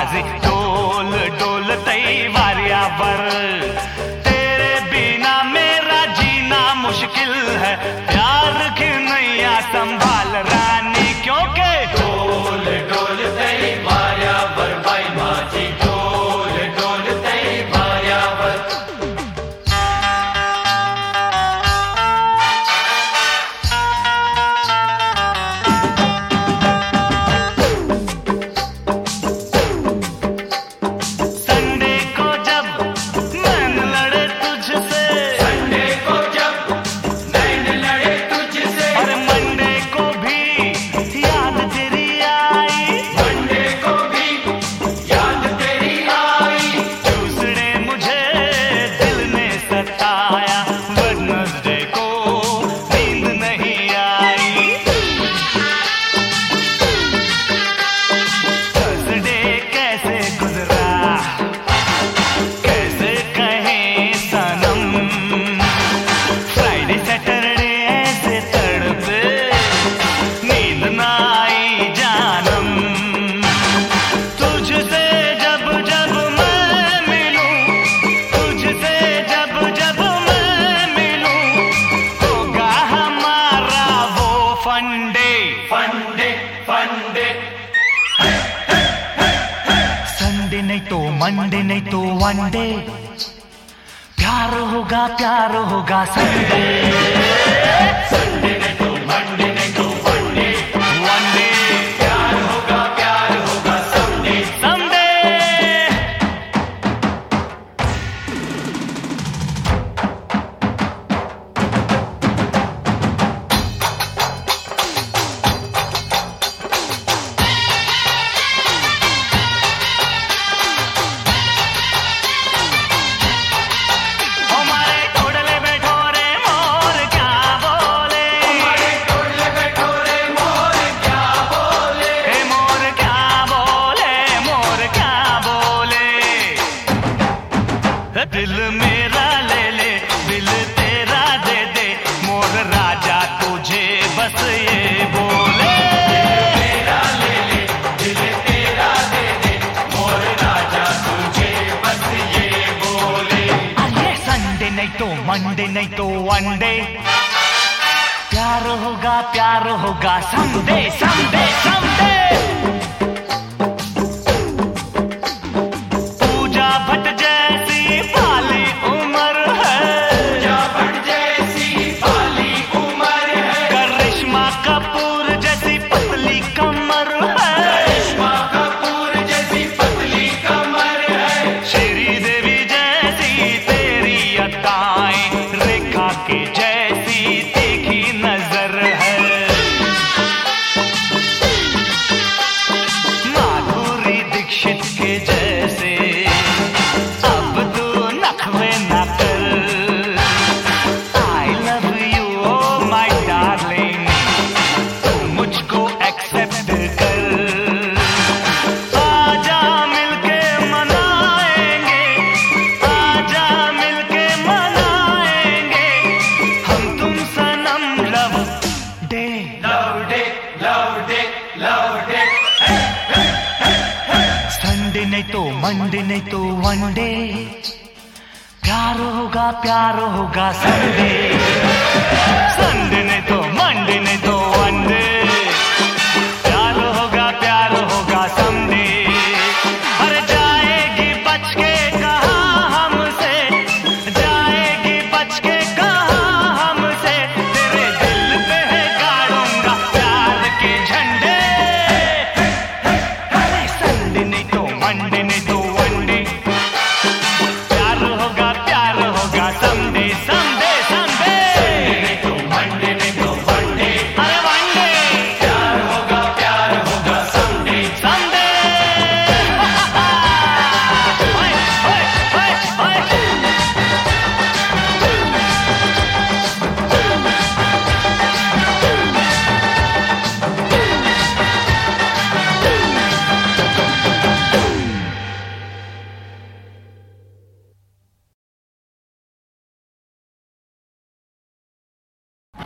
बाजी डोल डोल तैवारियावर। तेरे बिना मेरा जीना मुश्किल है, प्यार की नैया संभाल रानी, क्योंकि डोल डोल तैवारियावर भाई माझी डोल डोल तैवारियावर। संडे नहीं तो मंडे नहीं तो वन डे, प्यार होगा संडे। संडे नहीं तो मंडे नहीं तो वन डे, प्यार होगा संडे संडे। दिल मेरा ले ले, दिल तेरा दे दे, मोर राजा तुझे बस ये बोले। मेरा ले ले, दिल तेरा दे दे, मोर राजा तुझे बस ये बोले। अरे संडे नहीं तो मंडे नहीं तो वन डे, प्यार होगा Sunday Sunday Sunday. Pooja Bhatt जैसी भाली उम्र है, पूजा भट्ट जैसी भाली उम्र है, करिश्मा कपूर जैसी पतली कमर है, करिश्मा कपूर जैसी पतली कमर है, श्रीदेवी जैसी तेरी अदाएं, रेखा के जैसी तीखी नजर है, माधुरी दीक्षित के जैसे अब तू नखरे न कर। I love you oh my darling, तू मुझको एक्सेप्ट कर। आजा मिलके मनाएंगे, आजा मिलके मनाएंगे, हम तुम सनम love day. Love day love day love day. Sunday नहीं तो मंडे नहीं तो वन डे, प्यार होगा संडे।